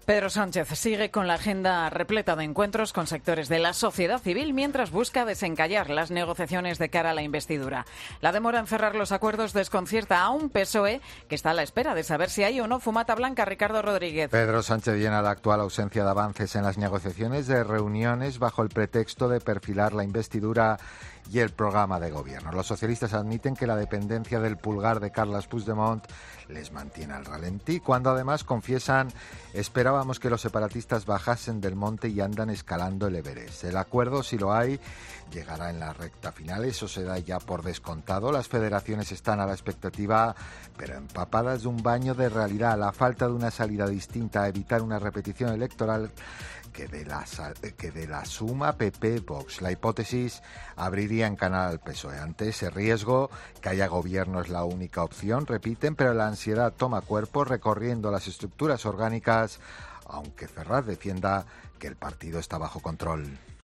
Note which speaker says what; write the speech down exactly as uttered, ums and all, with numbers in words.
Speaker 1: Pedro Sánchez sigue con la agenda repleta de encuentros con sectores de la sociedad civil mientras busca desencallar las negociaciones de cara a la investidura. La demora en cerrar los acuerdos desconcierta a un P S O E que está a la espera de saber si hay o no fumata blanca. Ricardo Rodríguez.
Speaker 2: Pedro Sánchez llena la actual ausencia de avances en las negociaciones de reuniones bajo el pretexto de perfilar la investidura y el programa de gobierno. Los socialistas admiten que la dependencia del pulgar de Carles Puigdemont les mantiene al ralentí, cuando además confiesan: esperábamos que los separatistas bajasen del monte y andan escalando el Everest. El acuerdo, si lo hay, llegará en la recta final, eso se da ya por descontado. Las federaciones están a la expectativa, pero empapadas de un baño de realidad. La falta de una salida distinta a evitar una repetición electoral que de la, que de la suma P P-Vox. La hipótesis abriría en canal al P S O E. Ante ese riesgo, que haya gobierno es la única opción, repiten, pero la ansiedad toma cuerpo recorriendo las estructuras orgánicas, aunque Ferraz defienda que el partido está bajo control.